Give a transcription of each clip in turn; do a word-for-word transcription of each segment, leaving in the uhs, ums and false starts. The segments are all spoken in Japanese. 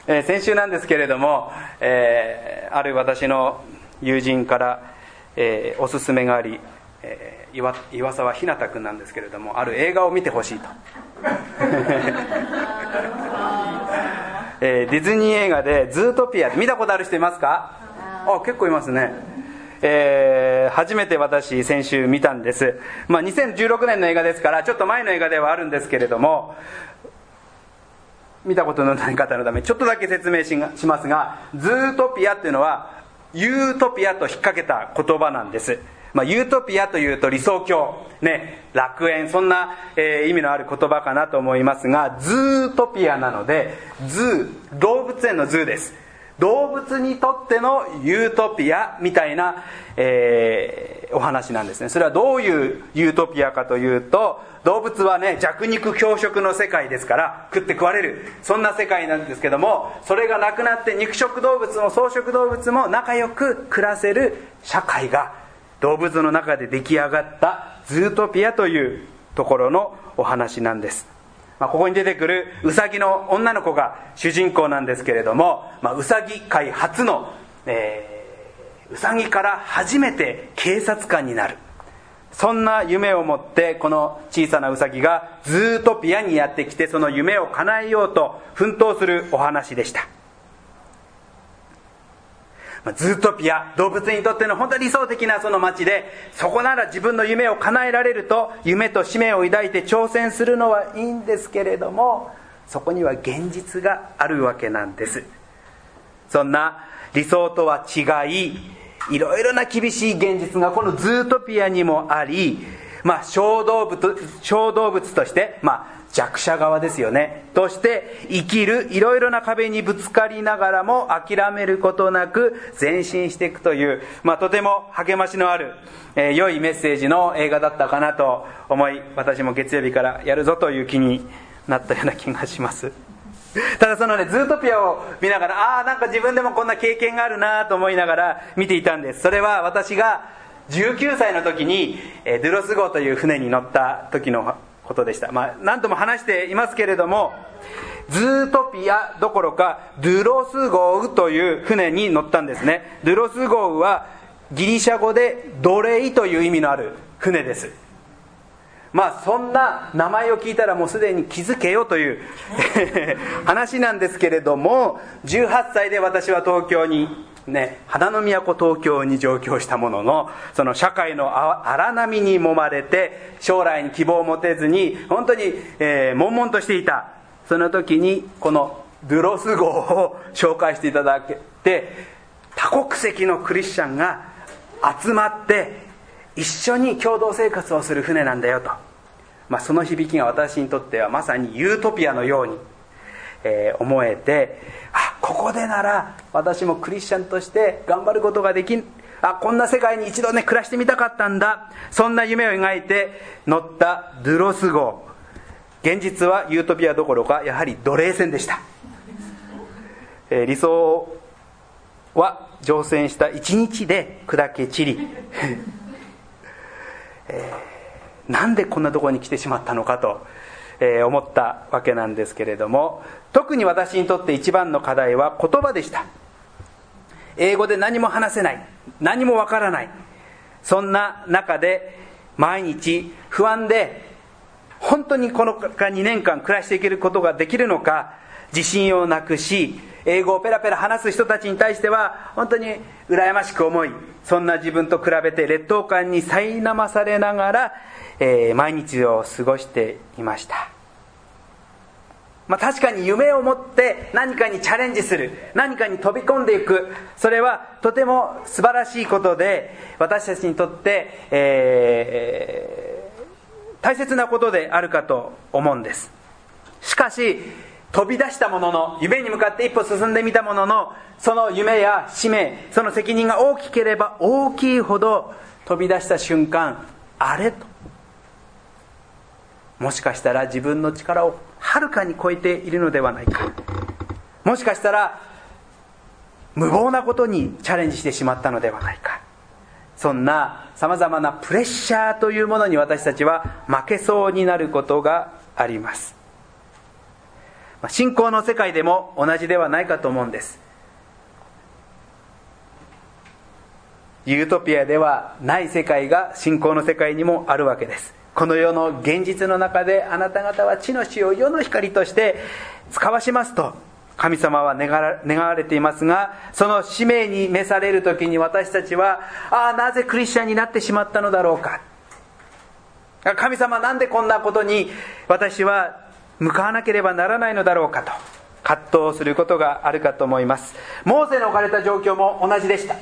えー、先週なんですけれども、えー、ある私の友人から、えー、おすすめがあり、えー、岩, 岩沢ひなたくんなんですけれども、ある映画を見てほしいと、えー、ディズニー映画でズートピア、見たことある人いますか？あ、結構いますね。えー、初めて私先週見たんです。まあ、にせんじゅうろくねんの映画ですからちょっと前の映画ではあるんですけれども、見たことのない方のためにちょっとだけ説明しますが、ズートピアっていうのはユートピアと引っ掛けた言葉なんです。まあ、ユートピアというと理想郷、ね、楽園、そんな、えー、意味のある言葉かなと思いますが、ズートピアなので、ズー、動物園のズーです。動物にとってのユートピアみたいな、えー、お話なんですね。それはどういうユートピアかというと、動物はね、弱肉強食の世界ですから食って食われる、そんな世界なんですけども、それがなくなって肉食動物も草食動物も仲良く暮らせる社会が動物の中で出来上がったズートピアというところのお話なんです。まあ、ここに出てくるウサギの女の子が主人公なんですけれども、まあ、ウサギ界初の、えー、ウサギから初めて警察官になる、そんな夢を持ってこの小さなウサギがズートピアにやってきて、その夢を叶えようと奮闘するお話でした。ズートピア、動物にとっての本当に理想的なその街で、そこなら自分の夢を叶えられると夢と使命を抱いて挑戦するのはいいんですけれども、そこには現実があるわけなんです。そんな理想とは違い、いろいろな厳しい現実がこのズートピアにもあり、まあ、小動物、小動物として、まあ、弱者側ですよね、として生きる、いろいろな壁にぶつかりながらも諦めることなく前進していくという、まあ、とても励ましのある、えー、良いメッセージの映画だったかなと思い、私も月曜日からやるぞという気になったような気がします。ただそのね、ズートピアを見ながら、ああ、なんか自分でもこんな経験があるなと思いながら見ていたんです。それは私がじゅうきゅうさいの時に、えー、ドゥロス号という船に乗った時のことでした。まあ、何度も話していますけれども、ズートピアどころかドゥロス号という船に乗ったんですね。ドゥロス号はギリシャ語で奴隷という意味のある船です。まあ、そんな名前を聞いたらもうすでに気づけよという話なんですけれども、じゅうはっさいで私は東京にね、花の都東京に上京したものの、その社会の荒波に揉まれて将来に希望を持てずに本当に、えー、悶々としていたその時に、このドゥロス号を紹介していただけて、多国籍のクリスチャンが集まって一緒に共同生活をする船なんだよと、まあ、その響きが私にとってはまさにユートピアのように、えー、思えて、あ、ここでなら私もクリスチャンとして頑張ることができん、あ、こんな世界に一度ね暮らしてみたかったんだ、そんな夢を描いて乗ったドゥロス号、現実はユートピアどころかやはり奴隷船でした。えー、理想は乗船した一日で砕け散り、えー、なんでこんなところに来てしまったのかと、えー、思ったわけなんですけれども、特に私にとって一番の課題は言葉でした。英語で何も話せない、何もわからない、そんな中で毎日不安で、本当にこのにねんかん暮らしていけることができるのか自信をなくし、英語をペラペラ話す人たちに対しては本当に羨ましく思い、そんな自分と比べて劣等感に苛まされながら、えー、毎日を過ごしていました。まあ、確かに夢を持って何かにチャレンジする、何かに飛び込んでいく、それはとても素晴らしいことで、私たちにとって、えー大切なことであるかと思うんです。しかし飛び出したものの、夢に向かって一歩進んでみたものの、その夢や使命、その責任が大きければ大きいほど、飛び出した瞬間、あれと、もしかしたら自分の力をはるかに超えているのではないか、もしかしたら無謀なことにチャレンジしてしまったのではないか、そんなさまざまなプレッシャーというものに私たちは負けそうになることがあります。 信仰の世界でも同じではないかと思うんです。ユートピアではない世界が信仰の世界にもあるわけです。この世の現実の中であなた方は地の死を世の光として使わしますと神様は願われていますが、その使命に召される時に私たちは、ああなぜクリスチャンになってしまったのだろうか、神様なんでこんなことに私は向かわなければならないのだろうかと葛藤することがあるかと思います。モーセの置かれた状況も同じでした。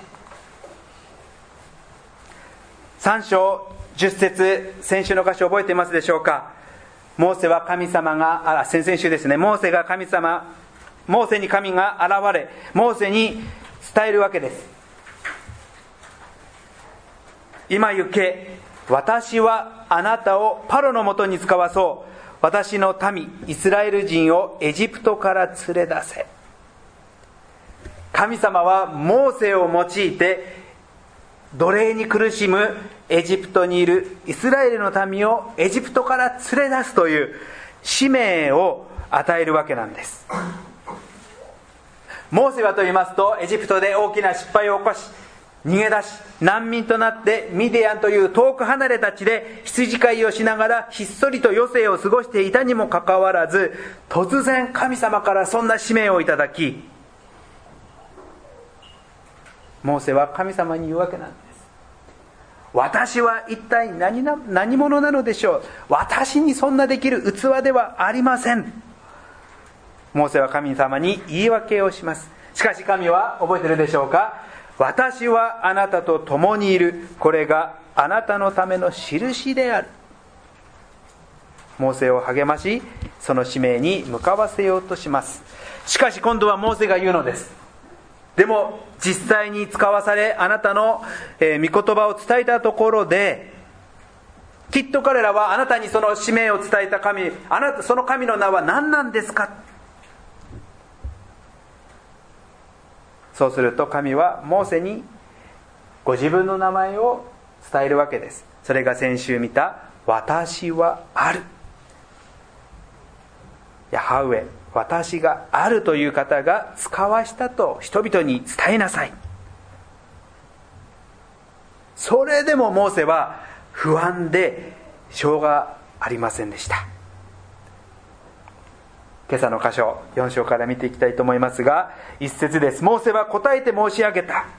さん章じゅっ節、先週の箇所覚えていますでしょうか。モーセは神様があ先々週ですねモーセが神様モーセに神が現れモーセに伝えるわけです。今行け、私はあなたをパロのもとに使わそう。私の民イスラエル人をエジプトから連れ出せ。神様はモーセを用いて奴隷に苦しむエジプトにいるイスラエルの民をエジプトから連れ出すという使命を与えるわけなんです。モーセはと言いますと、エジプトで大きな失敗を起こし逃げ出し難民となってミディアンという遠く離れた地で羊飼いをしながらひっそりと余生を過ごしていたにもかかわらず、突然神様からそんな使命をいただき、モーセは神様に言うわけなんです。私は一体 何, な何者なのでしょう。私にそんなできる器ではありません。モーセは神様に言い訳をします。しかし神は覚えているでしょうか。私はあなたと共にいる。これがあなたのための印である。モーセを励まし、その使命に向かわせようとします。しかし今度はモーセが言うのです。でも実際に使わされあなたの、えー、御言葉を伝えたところで、きっと彼らはあなたにその使命を伝えた神、あなたその神の名は何なんですか。そうすると神はモーセにご自分の名前を伝えるわけです。それが先週見た私はある、ヤハウェ、私があるという方が使わしたと人々に伝えなさい。それでもモーセは不安でしょうがありませんでした。今朝の箇所よん章から見ていきたいと思いますが、一節です。モーセは答えて申し上げた。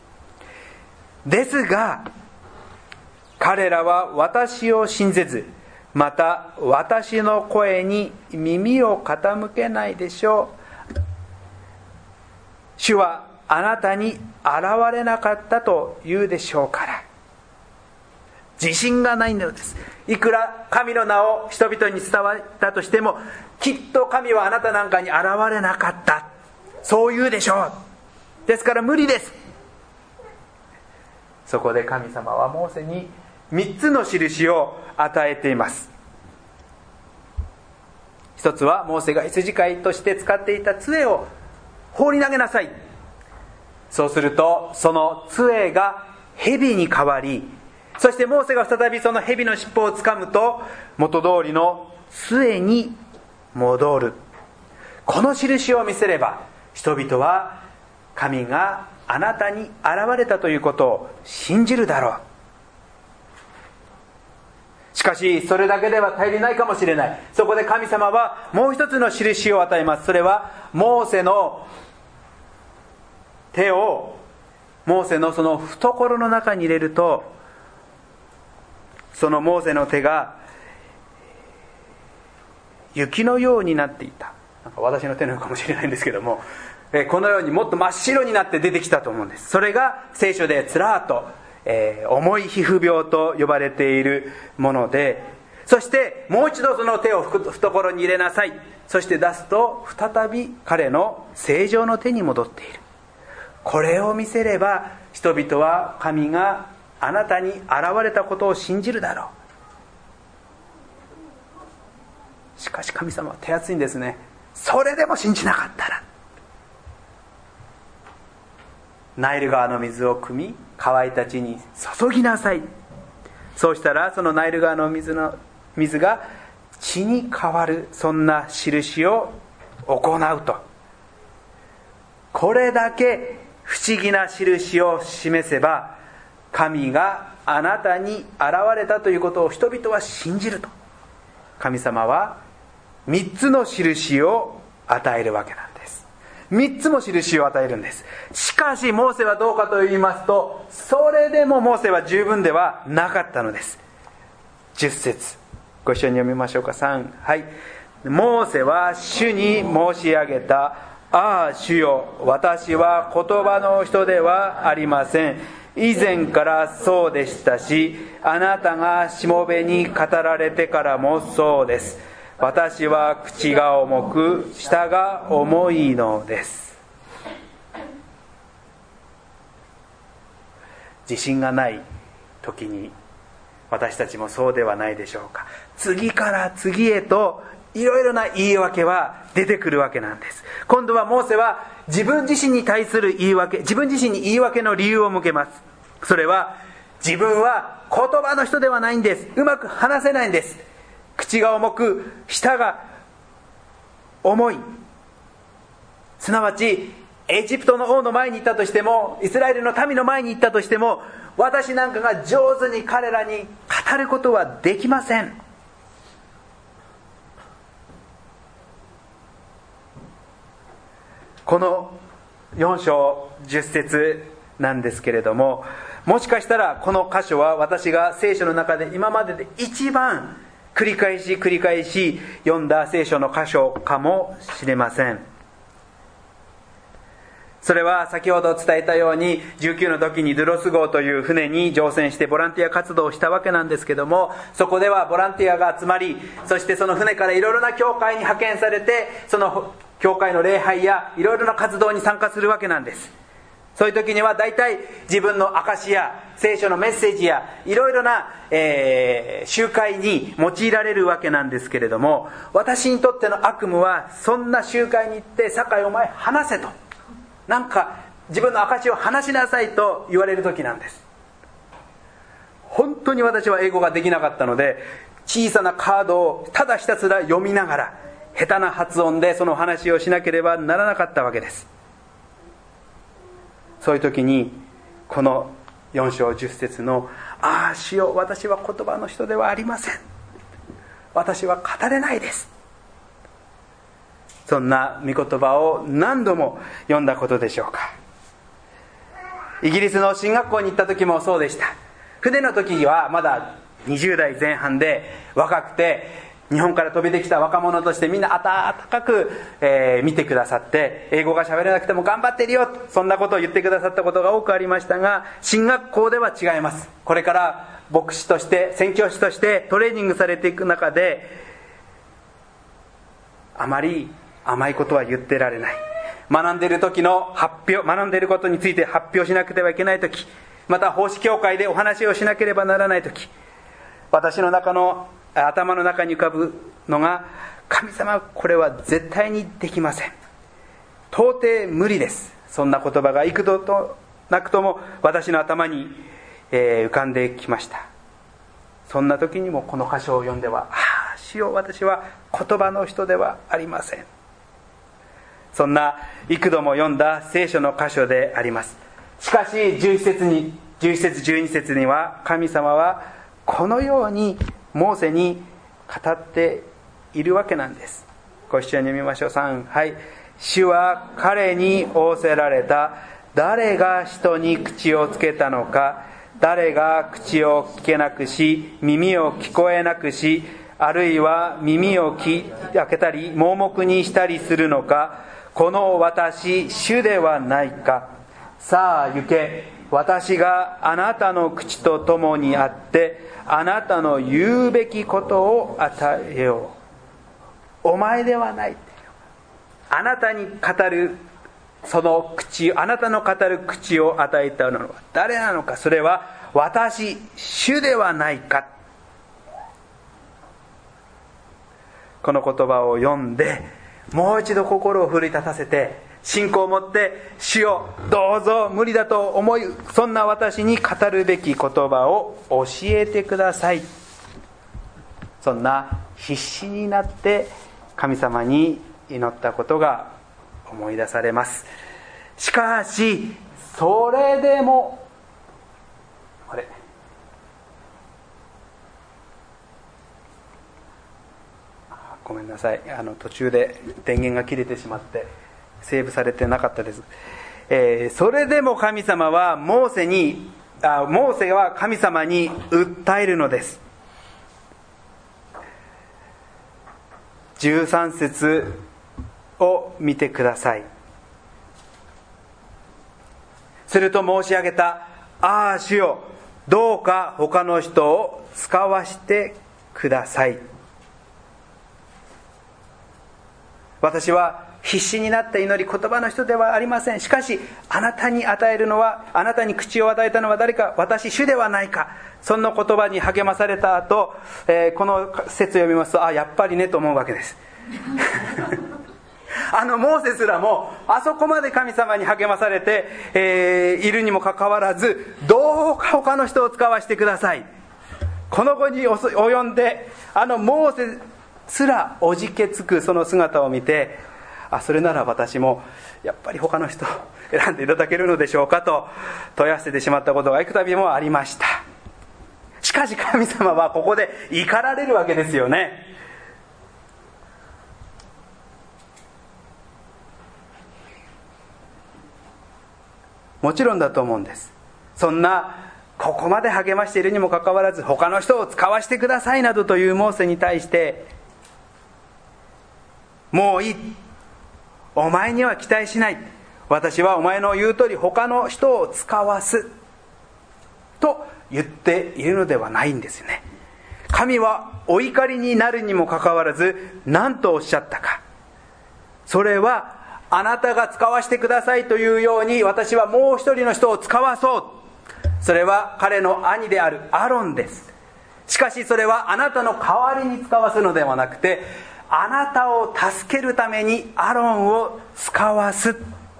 ですが彼らは私を信ぜず、また私の声に耳を傾けないでしょう。主はあなたに現れなかったと言うでしょうから。自信がないのです。いくら神の名を人々に伝わったとしても、きっと神はあなたなんかに現れなかった、そう言うでしょう。ですから無理です。そこで神様はモーセにみっつの印を与えています。一つはモーセが羊飼いとして使っていた杖を放り投げなさい。そうするとその杖が蛇に変わり、そしてモーセが再びその蛇の尻尾をつかむと元通りの杖に戻る。この印を見せれば人々は神があなたに現れたということを信じるだろう。しかしそれだけでは足りないかもしれない。そこで神様はもう一つの印を与えます。それはモーセの手をモーセのその懐の中に入れると、そのモーセの手が雪のようになっていた。なんか私の手のようかもしれないんですけども、このようにもっと真っ白になって出てきたと思うんです。それが聖書でつらーっとえー、重い皮膚病と呼ばれているもので、そしてもう一度その手を懐に入れなさい。そして出すと再び彼の正常の手に戻っている。これを見せれば人々は神があなたに現れたことを信じるだろう。しかし神様は手厚いんですね。それでも信じなかったらナイル川の水を汲み乾いた地に注ぎなさい。そうしたらそのナイル川の水の水が血に変わる、そんな印を行うと、これだけ不思議な印を示せば神があなたに現れたということを人々は信じると、神様は三つの印を与えるわけなんです。三つも印を与えるんです。しかしモーセはどうかと言いますと、それでもモーセは十分ではなかったのです。じゅっ節、ご一緒に読みましょうか。さん、はい。モーセは主に申し上げた。ああ主よ、私は言葉の人ではありません。以前からそうでしたし、あなたがしもべに語られてからもそうです。私は口が重く、舌が重いのです。自信がない時に私たちもそうではないでしょうか。次から次へといろいろな言い訳は出てくるわけなんです。今度はモーセは自分自身に対する言い訳、自分自身に言い訳の理由を向けます。それは、自分は言葉の人ではないんです。うまく話せないんです。口が重く、舌が重い。すなわちエジプトの王の前に行ったとしても、イスラエルの民の前に行ったとしても、私なんかが上手に彼らに語ることはできません。このよん章じゅっ節なんですけれども、もしかしたらこの箇所は私が聖書の中で今までで一番繰り返し繰り返し読んだ聖書の箇所かもしれません。それは先ほど伝えたように、じゅうきゅうの時にドゥロス号という船に乗船してボランティア活動をしたわけなんですけども、そこではボランティアが集まり、そしてその船からいろいろな教会に派遣されて、その教会の礼拝やいろいろな活動に参加するわけなんです。そういう時には大体自分の証や聖書のメッセージやいろいろな、えー、集会に用いられるわけなんですけれども、私にとっての悪夢は、そんな集会に行って酒井お前話せと、なんか自分の証を話しなさいと言われる時なんです。本当に私は英語ができなかったので、小さなカードをただひたすら読みながら、下手な発音でその話をしなければならなかったわけです。そういう時にこのよん章じゅっ節のああ主よ、私は言葉の人ではありません、私は語れないです、そんな御言葉を何度も読んだことでしょうか。イギリスの進学校に行った時もそうでした。船の時はまだにじゅう代前半で若くて、日本から飛びてきた若者としてみんな温かく、えー、見てくださって、英語が喋れなくても頑張ってるよ、そんなことを言ってくださったことが多くありましたが、進学校では違います。これから牧師として宣教師としてトレーニングされていく中で、あまり甘いことは言ってられない。学んでいる時の発表、学んでいることについて発表しなくてはいけない時、また奉仕協会でお話をしなければならない時、私の中の頭の中に浮かぶのが、神様これは絶対にできません、到底無理です、そんな言葉が幾度となくとも私の頭に、えー、浮かんできました。そんな時にもこの箇所を読んでは、ああ主よ、私は言葉の人ではありません、そんな幾度も読んだ聖書の箇所であります。しかしじゅういち節にじゅういち節じゅうに節には、神様はこのようにモーセに語っているわけなんです。ご一緒に読みましょう。さん、はい。主は彼に仰せられた。誰が人に口をつけたのか、誰が口を聞けなくし、耳を聞こえなくし、あるいは耳を開けたり盲目にしたりするのか、この私主ではないか。さあ行け、私があなたの口と共にあって、あなたの言うべきことを与えよう。お前ではない、あなたに語るその口、あなたの語る口を与えたのは誰なのか。それは私主ではないか。この言葉を読んで、もう一度心を奮い立たせて、信仰を持って主よどうぞ無理だと思い、そんな私に語るべき言葉を教えてください。そんな必死になって神様に祈ったことが思い出されます。しかしそれでもあれごめんなさい、あの途中で電源が切れてしまってセーブされてなかったです。えー、それでも神様はモーセにあモーセは神様に訴えるのです。じゅうさん節を見てください。すると申し上げた。ああ主よ、どうか他の人を使わしてください。私は必死になって祈り言葉の人ではありません。しかしあなたに与えるのは、あなたに口を与えたのは誰か、私主ではないか。そんな言葉に励まされた後、えー、この説を読みますと、あやっぱりねと思うわけですあのモーセすらもあそこまで神様に励まされて、えー、いるにもかかわらず、どうか他の人を使わせてください。この後に及んであのモーセすらおじけつくその姿を見て、あそれなら私もやっぱり他の人を選んでいただけるのでしょうかと問い合わせてしまったことが幾度もありました。しかし神様はここで怒られるわけですよね。もちろんだと思うんです。そんなここまで励ましているにもかかわらず、他の人を使わせてくださいなどというモーセに対して、もういい、お前には期待しない、私はお前の言う通り他の人を使わすと言っているのではないんですよね。神はお怒りになるにもかかわらず何とおっしゃったか。それはあなたが使わせてくださいというように、私はもう一人の人を使わそう。それは彼の兄であるアロンです。しかしそれはあなたの代わりに使わすのではなくて、あなたを助けるためにアロンを使わす。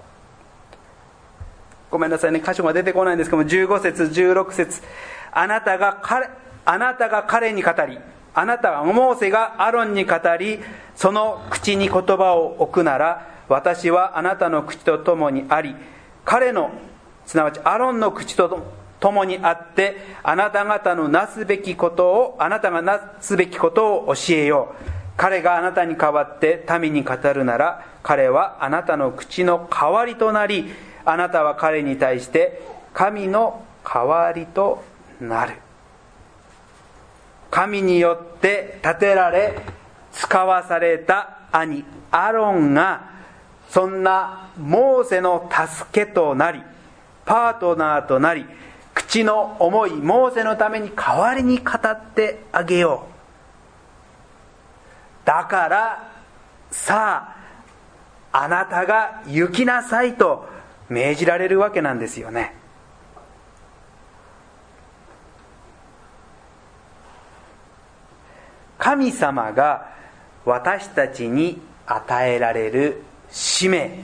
ごめんなさいね、箇所が出てこないんですけども、じゅうご節じゅうろく節、あなたが彼あなたが彼に語り、あなたがモーセがアロンに語り、その口に言葉を置くなら、私はあなたの口とともにあり、彼のすなわちアロンの口とともにあって、あなた方のなすべきことをあなたがなすべきことを教えよう。彼があなたに代わって民に語るなら、彼はあなたの口の代わりとなり、あなたは彼に対して神の代わりとなる。神によって立てられ使わされた兄アロンが、そんなモーセの助けとなり、パートナーとなり、口の重いモーセのために代わりに語ってあげよう。だからさあ、あなたが行きなさいと命じられるわけなんですよね。神様が私たちに与えられる使命、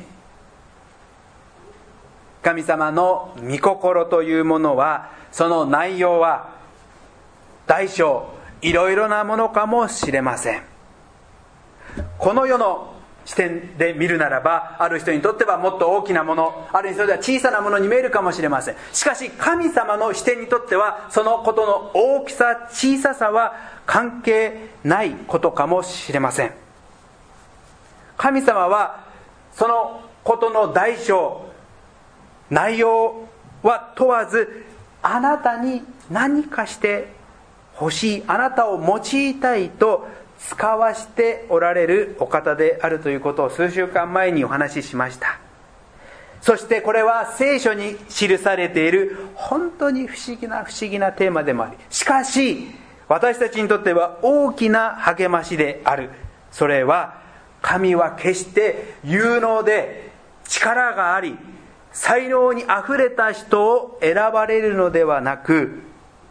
神様の御心というものは、その内容は大小いろいろなものかもしれません。この世の視点で見るならば、ある人にとってはもっと大きなもの、ある人では小さなものに見えるかもしれません。しかし神様の視点にとっては、そのことの大きさ小ささは関係ないことかもしれません。神様はそのことの大小内容は問わず、あなたに何かして欲しい、あなたを用いたいと使わしておられるお方であるということを数週間前にお話ししました。そしてこれは聖書に記されている本当に不思議な不思議なテーマでもあり、しかし私たちにとっては大きな励ましである。それは、神は決して有能で力があり才能にあふれた人を選ばれるのではなく、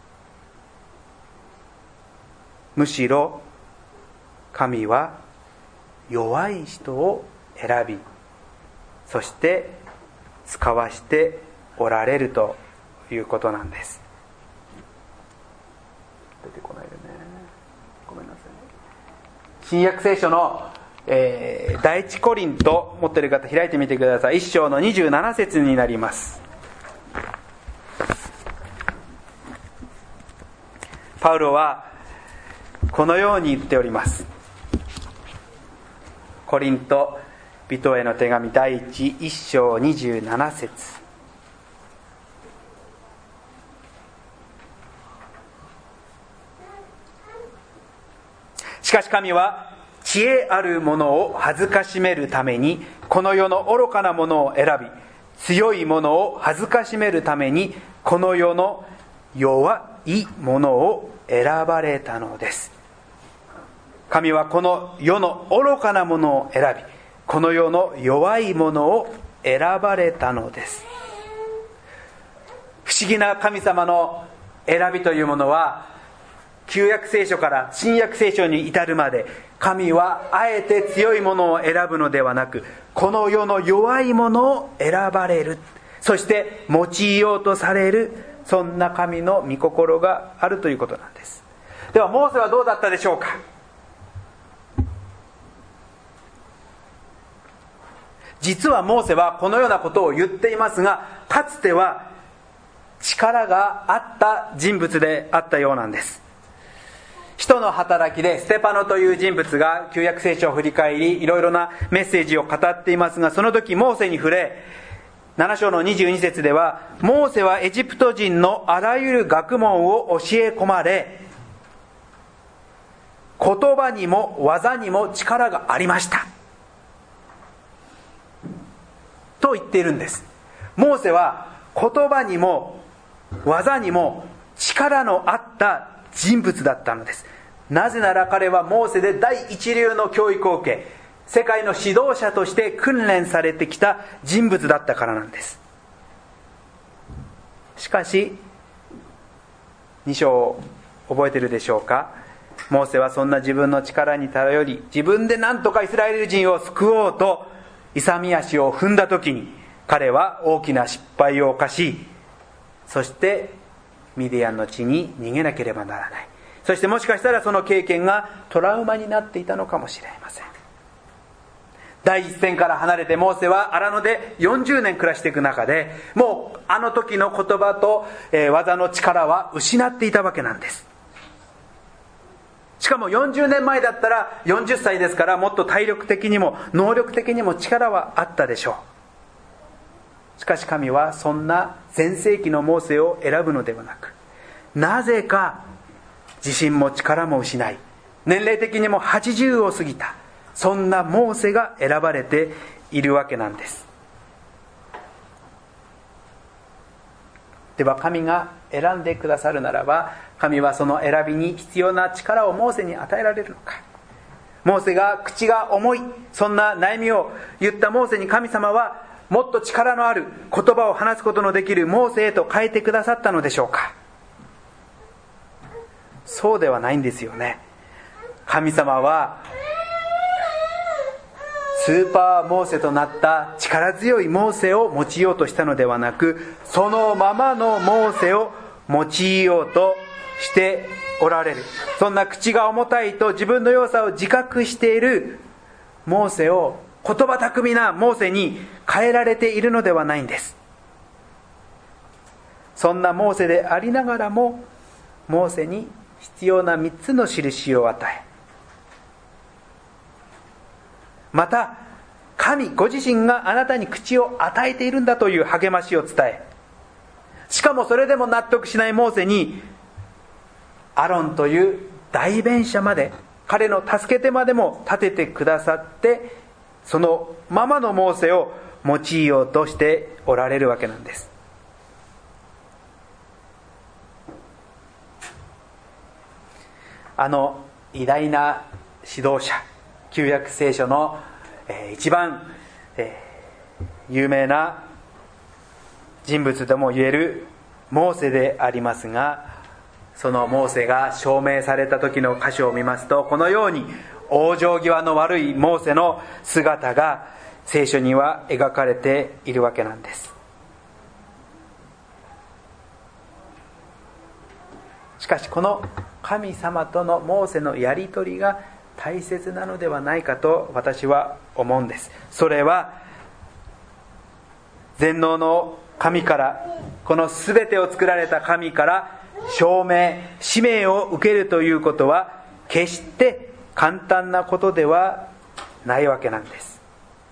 むしろ神は弱い人を選び、そして使わしておられるということなんです。出てこないよね、ごめんなさい。新約聖書のえー、第一コリント持っている方開いてみてください。一章のにじゅうなな節になります。パウロはこのように言っております。コリント人への手紙第一一章にじゅうなな節。しかし神は知恵あるものを恥ずかしめるためにこの世の愚かなものを選び、強いものを恥ずかしめるためにこの世の弱いものを選ばれたのです。神はこの世の愚かなものを選び、この世の弱いものを選ばれたのです。不思議な神様の選びというものは、旧約聖書から新約聖書に至るまで、神はあえて強いものを選ぶのではなく、この世の弱いものを選ばれる、そして用いようとされる、そんな神の御心があるということなんです。ではモーセはどうだったでしょうか。実はモーセはこのようなことを言っていますが、かつては力があった人物であったようなんです。使徒の働きでステパノという人物が旧約聖書を振り返り、いろいろなメッセージを語っていますが、その時モーセに触れ、なな章のにじゅうに節では、モーセはエジプト人のあらゆる学問を教え込まれ、言葉にも技にも力がありましたと言っているんです。モーセは言葉にも技にも力のあった人物だったのです。なぜなら彼はモーセで第一流の教育を受け、世界の指導者として訓練されてきた人物だったからなんです。しかしに章を覚えているでしょうか。モーセはそんな自分の力に頼り、自分で何とかイスラエル人を救おうと勇み足を踏んだ時に、彼は大きな失敗を犯し、そしてミディアンの地に逃げなければならない。そしてもしかしたらその経験がトラウマになっていたのかもしれません。第一線から離れてモーセは荒野でよんじゅうねん暮らしていく中で、もうあの時の言葉と、えー、技の力は失っていたわけなんです。しかもよんじゅうねんまえだったらよんじゅっさいですから、もっと体力的にも能力的にも力はあったでしょう。しかし神はそんな全盛期のモーセを選ぶのではなく、なぜか自信も力も失い、年齢的にもはちじゅうを過ぎた、そんなモーセが選ばれているわけなんです。では神が選んでくださるならば、神はその選びに必要な力をモーセに与えられるのか。モーセが口が重い、そんな悩みを言ったモーセに神様はもっと力のある言葉を話すことのできるモーセへと変えてくださったのでしょうか。そうではないんですよね。神様はスーパーモーセとなった力強いモーセを用いようとしたのではなく、そのままのモーセを用いようとしておられる。そんな口が重たいと自分の弱さを自覚しているモーセを、言葉巧みなモーセに変えられているのではないんです。そんなモーセでありながらも、モーセに必要なみっつの印を与え、また神ご自身があなたに口を与えているんだという励ましを伝え、しかもそれでも納得しないモーセにアロンという代弁者まで、彼の助け手までも立ててくださって、そのままのモーセを用いようとしておられるわけなんです。あの偉大な指導者、旧約聖書の、えー、一番、えー、有名な人物とも言えるモーセでありますが、そのモーセが証明された時の箇所を見ますと、このように往生際の悪いモーセの姿が聖書には描かれているわけなんです。しかしこの神様とのモーセのやり取りが大切なのではないかと私は思うんです。それは全能の神から、この全てを作られた神から証明、使命を受けるということは決して簡単なことではないわけなんです。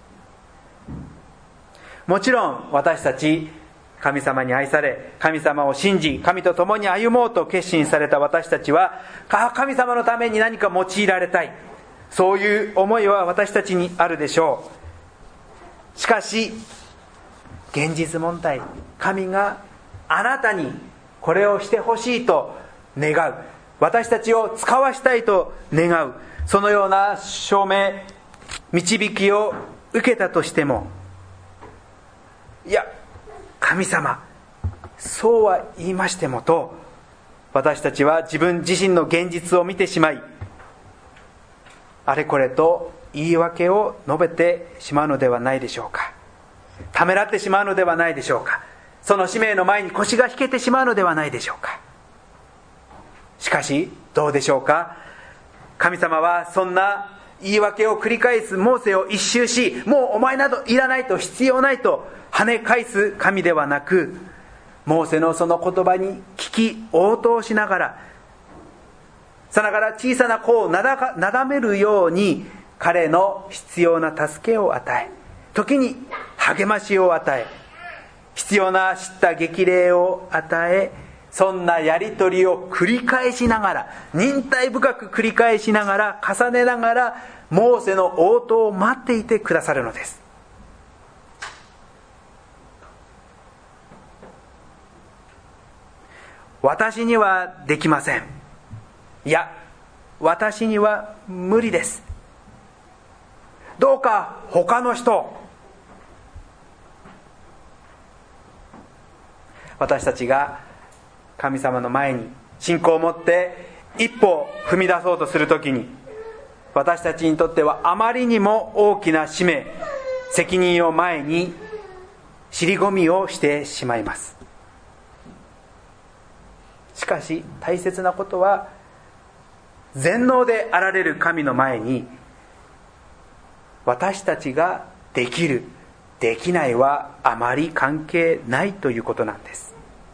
もちろん私たち神様に愛され、神様を信じ、神と共に歩もうと決心された私たちは、神様のために何か用いられたい、そういう思いは私たちにあるでしょう。しかし現実問題、神があなたにこれをしてほしいと願う、私たちを使わしたいと願う、そのような証明、導きを受けたとしても、いや神様そうは言いましてもと、私たちは自分自身の現実を見てしまい、あれこれと言い訳を述べてしまうのではないでしょうか。ためらってしまうのではないでしょうか。その使命の前に腰が引けてしまうのではないでしょうか。しかしどうでしょうか。神様はそんな言い訳を繰り返すモーセを一蹴し、もうお前などいらないと、必要ないと跳ね返す神ではなく、モーセのその言葉に聞き応答しながら、さながら小さな子をなだかなだめるように彼の必要な助けを与え、時に励ましを与え、必要な叱咤激励を与え、そんなやり取りを繰り返しながら、忍耐深く繰り返しながら、重ねながらモーセの応答を待っていてくださるのです。私にはできません、いや私には無理です、どうか他の人、私たちが神様の前に信仰を持って一歩踏み出そうとするときに、私たちにとってはあまりにも大きな使命、責任を前に尻込みをしてしまいます。しかし大切なことは、全能であられる神の前に私たちができるできないはあまり関係ないということなんです。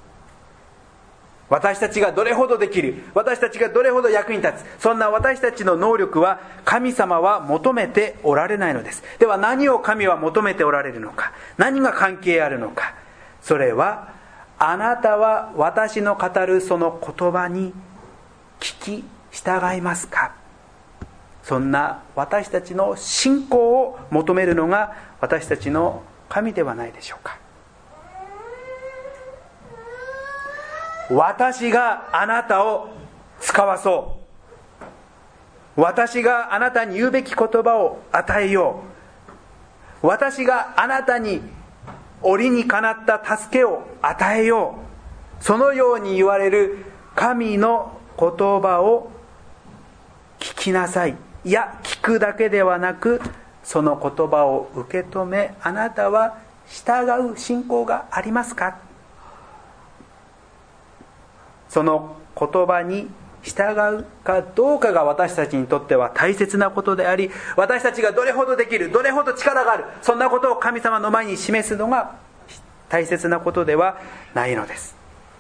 私たちがどれほどできる、私たちがどれほど役に立つ、そんな私たちの能力は神様は求めておられないのです。では何を神は求めておられるのか、何が関係あるのか。それは、あなたは私の語るその言葉に聞き従いますか。そんな私たちの信仰を求めるのが私たちの神ではないでしょうか。私があなたを使わそう、私があなたに言うべき言葉を与えよう、私があなたに折にかなった助けを与えよう、そのように言われる神の言葉を聞きなさい。いや、聞くだけではなく、その言葉を受け止め、あなたは従う信仰がありますか。その言葉に従うかどうかが私たちにとっては大切なことであり、私たちがどれほどできる、どれほど力がある、そんなことを神様の前に示すのが大切なことではないのです。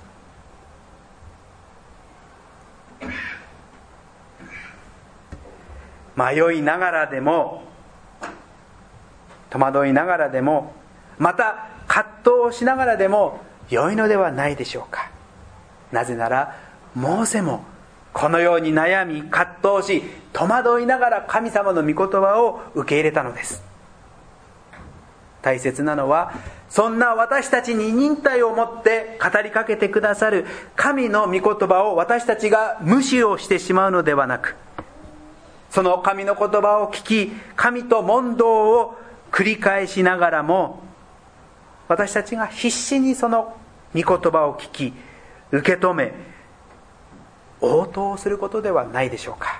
迷いながらでも、戸惑いながらでも、また葛藤をしながらでも良いのではないでしょうか。なぜならモーセもこのように悩み葛藤し戸惑いながら神様の御言葉を受け入れたのです。大切なのは、そんな私たちに忍耐を持って語りかけてくださる神の御言葉を私たちが無視をしてしまうのではなく、その神の言葉を聞き、神と問答を繰り返しながらも、私たちが必死にその御言葉を聞き受け止め応答することではないでしょうか。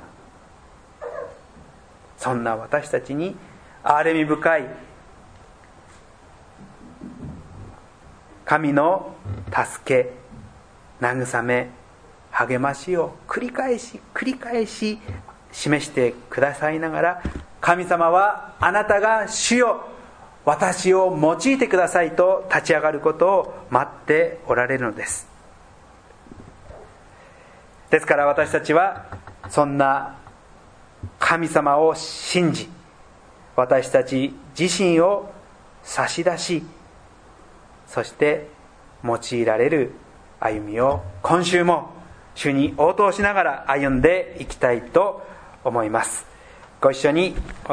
そんな私たちに憐れみ深い神の助け、慰め、励ましを繰り返し繰り返し示してくださいながら、神様はあなたが主よ私を用いてくださいと立ち上がることを待っておられるのです。ですから私たちはそんな神様を信じ、私たち自身を差し出し、そして用いられる歩みを今週も主に応答しながら歩んでいきたいと思います。ご一緒に